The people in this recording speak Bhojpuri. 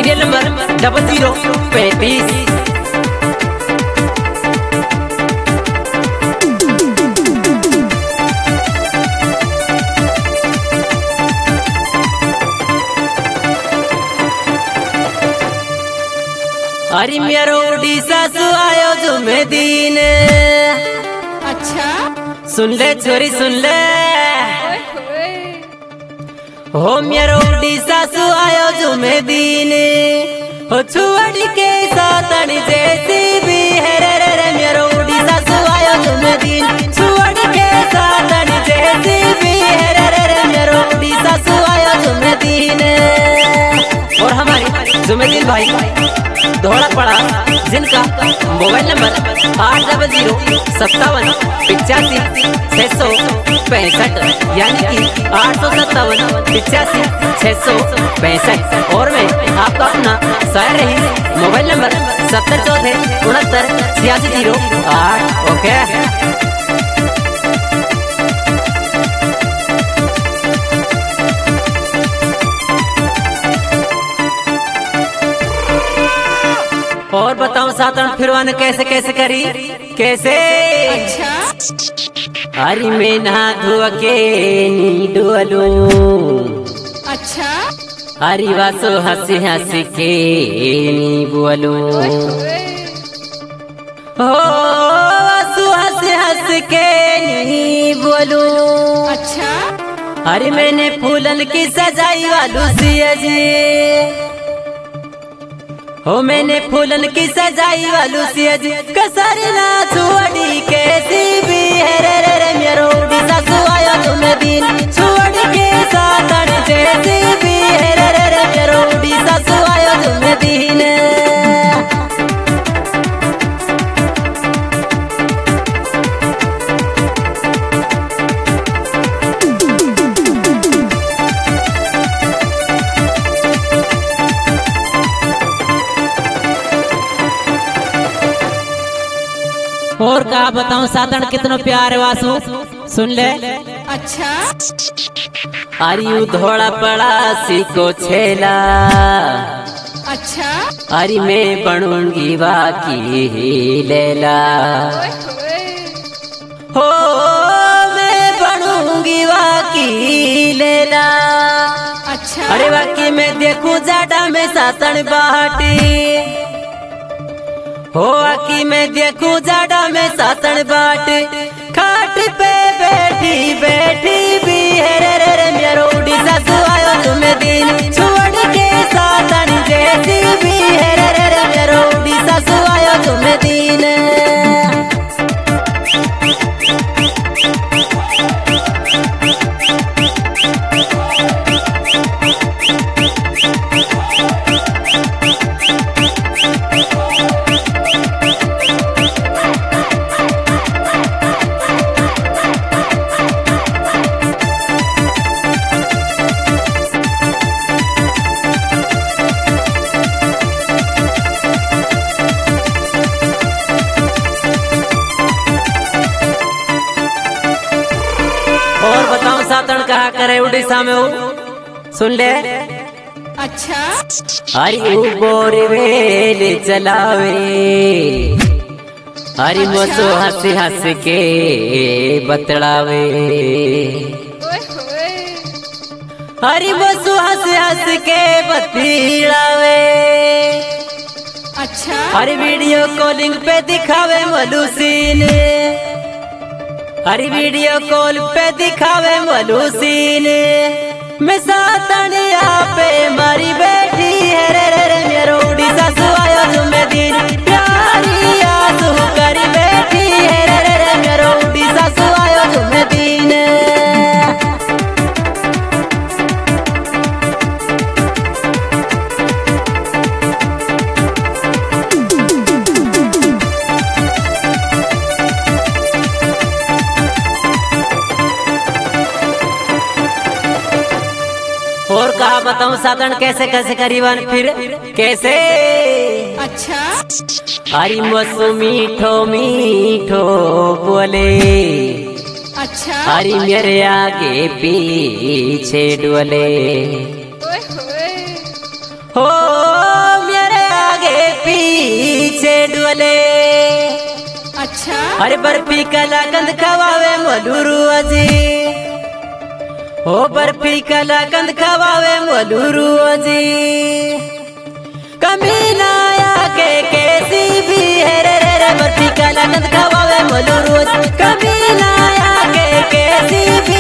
Serial number 0035। अरे मेरो उड़ीसा सु आयो जुमे दिन। अच्छा सुन ले छोरी सुन ले, हो मेरो उड़ीसा सु आयो जुमे दिन। हो छुअड़ी के सातन जैसी भी है रे मेरो उड़ीसा सु आयो जुमे दिन। छुअड़ी के सातन जैसी भी है रे मेरो उड़ीसा सु आयो जुमे दिन। और हमारी जुमे दिन भाई धोला पड़ा, जिनका मोबाइल नंबर 8057856665 यानी कि 857856665। और मैं आपका अपना शायर रही, मोबाइल नंबर 7064698608। ओके और बताऊं सातन फिरवाने कैसे कैसे करी कैसे। अच्छा अरे मैं नहा धुआ के नी डोलू। अच्छा अरे वासो हंसी हंसी के नी बोलू। हो वासो हंसी हंसी के नी बोलू। अच्छा अरे मैंने फूलन की सजाई वालू सिया जी। हो मैंने फूलन की सजाई वालू सियज कसर ना छुअड़ी कैसी भी है रे मेरो उड़ीसा सु आयो जुमे दिन। छुअड़ी के सातन जैसी भी है रे मेरो उड़ीसा सु आयो जुमे दिन। और का बताऊं सातन कितनो प्यार वासु सुन ले। अच्छा अरे धोड़ा पड़ा सीको छेला। अच्छा अरे मैं बनूंगी बाकी लेला। हो मैं बनूंगी बाकी लेला। अच्छा अरे बाकी मैं देखूं जाडा में सातन बाटी। हो आकी मैं देखूं जाडा में सातन बाट। खाट पे बैठी बैठी भी है रे मेरो उड़ीसा सु आयो जुमे दिन। छोड़ के सातन जैसी भी है रे मेरो उड़ीसा सु आयो जुमे दिन। और बताऊं सातन कहा करे उड़ीसा में हो सुन ले। अच्छा अरे बोरी वेल चलावे। अरे मोसो हंस हंस के बतलावे। अरे मोसो हंस हंस के बतलावे। अच्छा अरे वीडियो कॉलिंग पे दिखावे मलूसीन। अरे वीडियो कॉल पे दिखावे मलूसीन। मैं सातन यहाँ पे मारी बैठी है रे मेरो उड़ीसा सु आयो जुमे दिन। प्यारी आंसू करी बैठी है रे मेरो उड़ीसा सु आयो जुमे दिन। और कहा बताऊं साधन कैसे कैसे करीबन फिर कैसे। अच्छा अरे मसु मीठो मीठो बोले। अच्छा अरे मेरे आगे पीछे डोले। ओए होए हो अरे बर्फी कलाकंद खवावे मलूरू अजी हो बर्फी कलाकंद खवावे मलूरू अजी कमीनाया के कैसी भी है रे बर्फी कलाकंद खवावे मलूरू अजी कमीनाया के कैसी भी